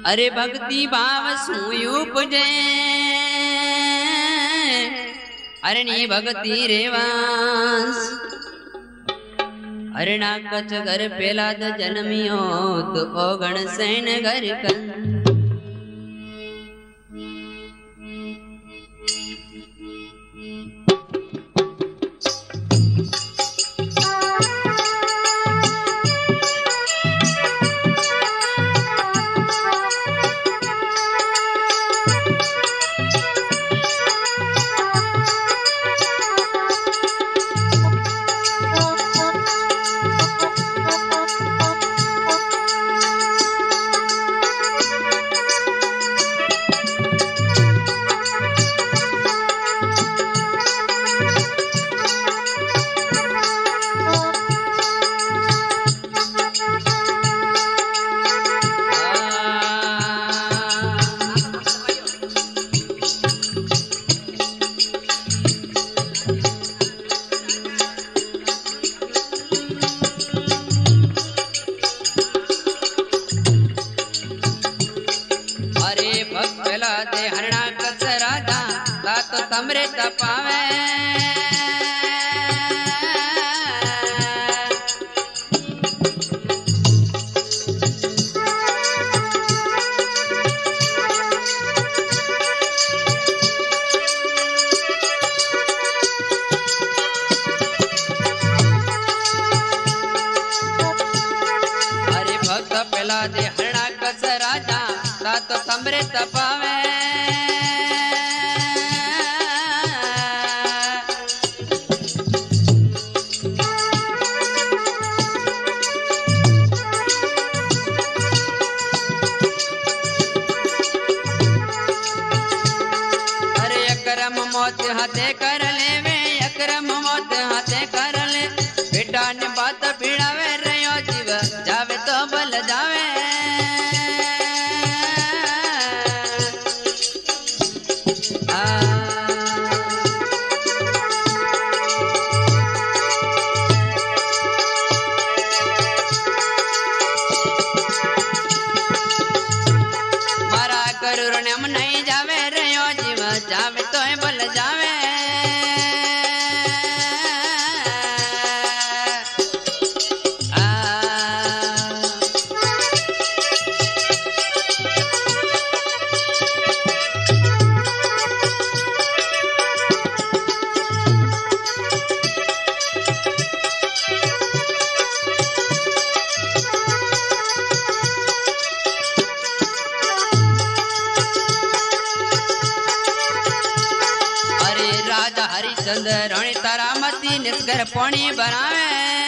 अरे भक्ति भाव सुयुपजे अरणी भक्ति रेवास अरणा कच घर पेला द जन्मियो तो ओगण सैन घर कन तमरे तपावे अरे भक्त पेला दे हरणा कस राजा तात तमरे तपावे मौत हाथे कर ले वे अकरम मौत हाथे कर ले बेटा ने बात भिड़ावे रयो जीव जावे तो बल जावे मारा करूर ने हम नहीं जावे रयो जीव जावे तो बल जावे हरिचंद्र रणि तारामती निस्गर पानी बनावे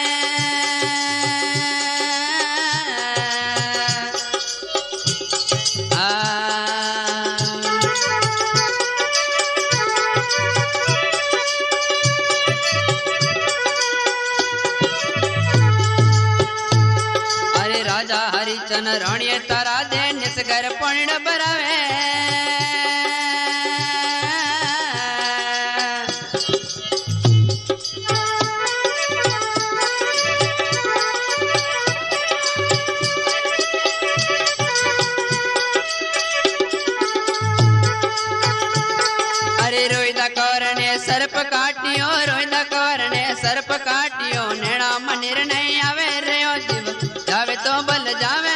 अरे राजा हरिचंद्र रणि तारा दे निस्गर पानी बनावे सर्प काटियो रोइंदा करने सर्प काटियो नेड़ा मनिर नहीं आवे रयो जीव जावे तो बल जावे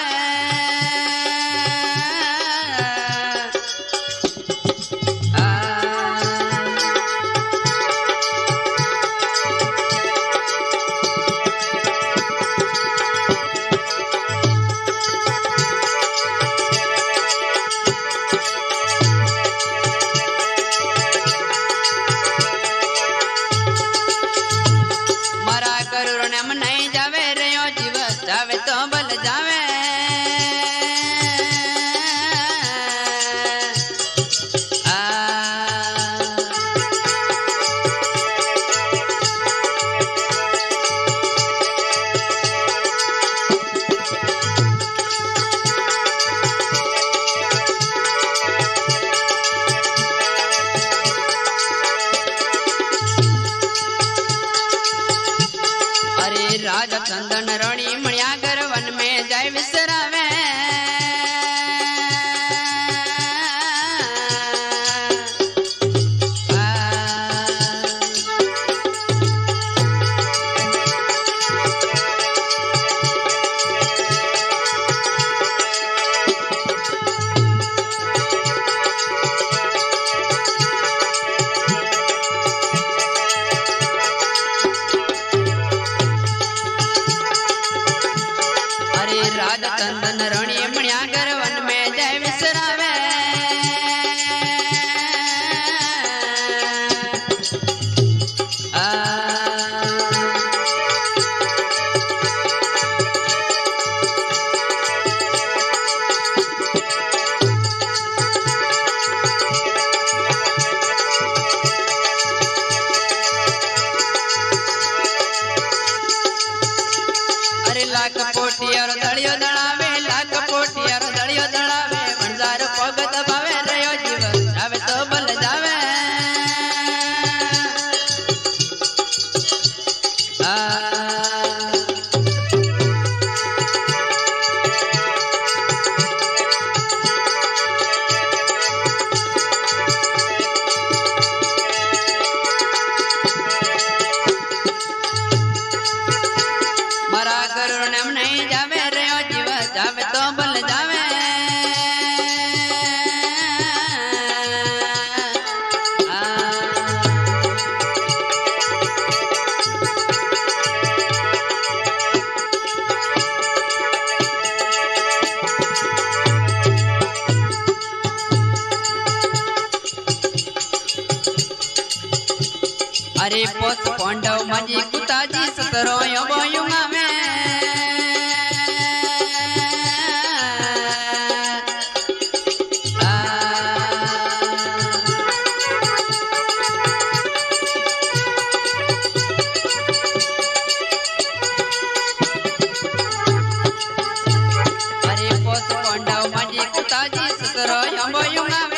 नहीं जावे रयो जीव जावे तो बल जावे राजा चंदन रणि मणिया घर वन में जाय विसरावे तंदन रणि मणिया घर वन में जय विसरावे लाख पोटियर दड़ियो दड़ावे लाख पोटियर दड़ियो दड़ावे भंडार पग दबावे रयो जीव जावे तो बल जावे मरा करुण नहीं जावे रयो जीव जावे तो बल जावे अरे पोत पांडव माझी कुताजी सतरो यो बोयुंगा में अरे पोत पांडव माझी कुताजी सतरो यो बोयुंगा में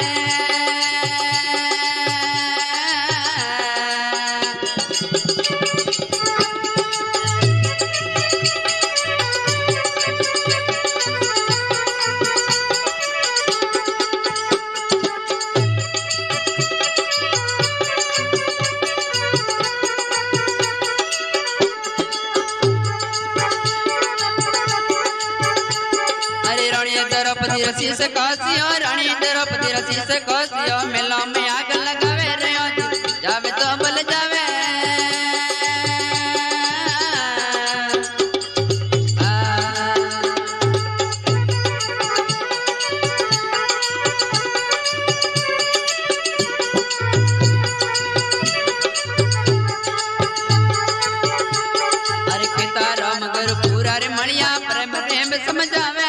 द्रौपदी रसी से कासियो रानी द्रौपदी रसी से कासियो मेला में आग लगावे रयो जावे तो बल जावे अरे पिता राम गुरु पूरा रे मणिया प्रेम प्रेम समझावे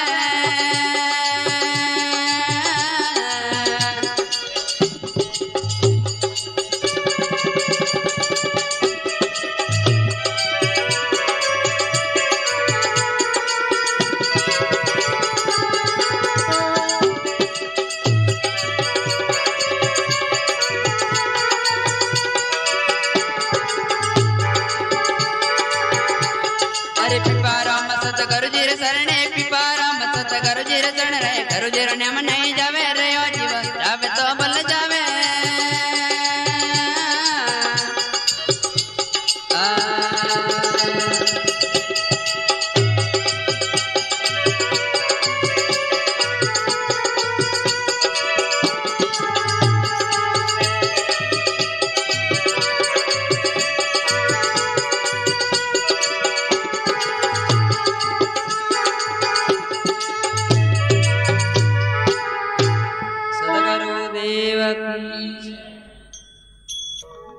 गुरुजीर शरणे पिपारा मत गुरुजीर शरण रे गुरुजीर नेम नहीं जावे रे